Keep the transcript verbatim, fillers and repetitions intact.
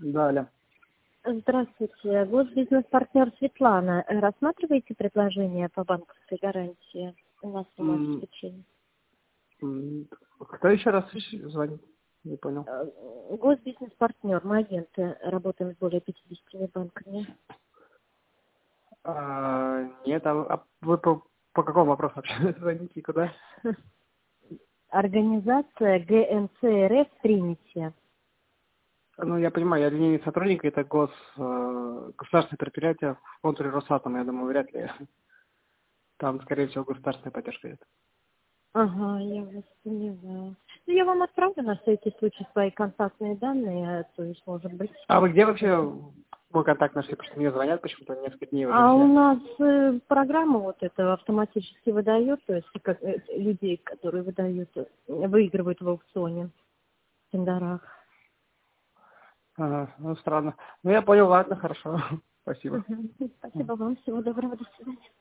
Да, Аля. Здравствуйте. Госбизнес-партнер Светлана. Рассматриваете предложение по банковской гарантии? У нас сумма М, обеспечения. м, Кто еще раз звонит? Не понял. Э, Госбизнес-партнер. Мы агенты. Работаем с более пятидесятью банками. А, нет, а, а вы по, по какому вопросу вообще звоните и куда? Организация ГНЦРФ Тринити. Ну, я понимаю, я линейный сотрудник, это гос, э, государственное предприятие в контуре Росатома, я думаю, вряд ли. Там, скорее всего, государственная поддержка идет. Ага, я вас поняла. Ну, я вам отправлю на всякий случай свои контактные данные, то есть, может быть, А вы где вообще если... мой контакт нашли? Потому что мне звонят почему-то несколько дней уже А у все. нас э, программа вот эта автоматически выдает, то есть как, э, людей, которые выдают, э, выигрывают в аукционе, в тендерах. Ага, ну, странно. Ну, я понял, ладно, хорошо. Спасибо. Мгм. Спасибо вам, всего доброго, до свидания.